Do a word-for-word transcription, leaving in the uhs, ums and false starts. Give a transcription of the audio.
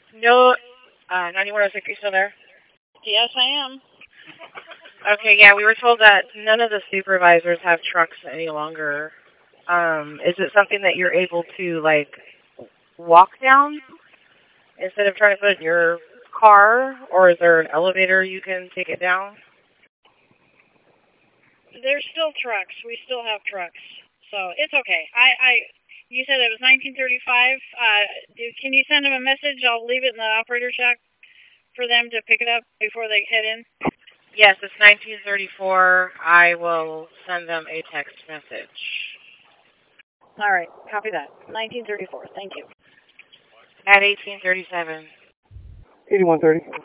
No, uh, ninety-one oh six, are you still there? Yes, I am. Okay, yeah, we were told that none of the supervisors have trucks any longer. Um, is it something that you're able to, like, walk down instead of trying to put it in your car, or is there an elevator you can take it down? There's still trucks. We still have trucks. So it's okay. I, I you said it was nineteen thirty-five. Uh, can you send them a message? I'll leave it in the operator shack for them to pick it up before they head in. Yes, it's nineteen thirty-four. I will send them a text message. All right. Copy that. nineteen thirty-four. Thank you. At eighteen thirty-seven. eighty-one thirty.